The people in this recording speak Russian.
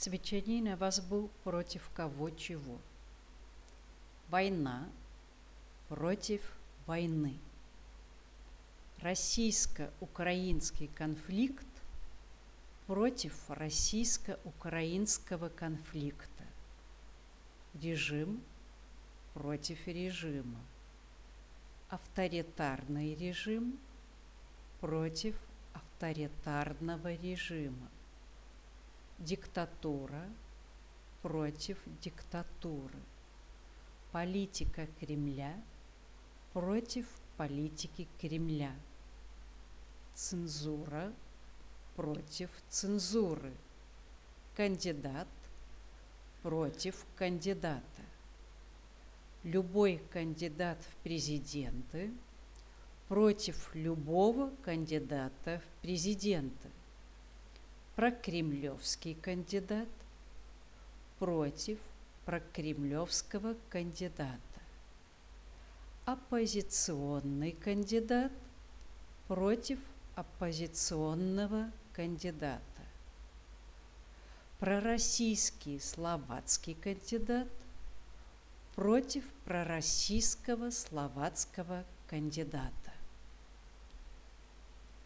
Свечанин вас был против кого чего? Война против войны. Российско-украинский конфликт против российско-украинского конфликта. Режим против режима. Авторитарный режим против авторитарного режима. Диктатура против диктатуры. Политика Кремля против политики Кремля. Цензура против цензуры. Кандидат против кандидата. Любой кандидат в президенты против любого кандидата в президенты. Прокремлевский кандидат против прокремлевского кандидата. Оппозиционный кандидат против оппозиционного кандидата. Пророссийский словацкий кандидат против пророссийского словацкого кандидата.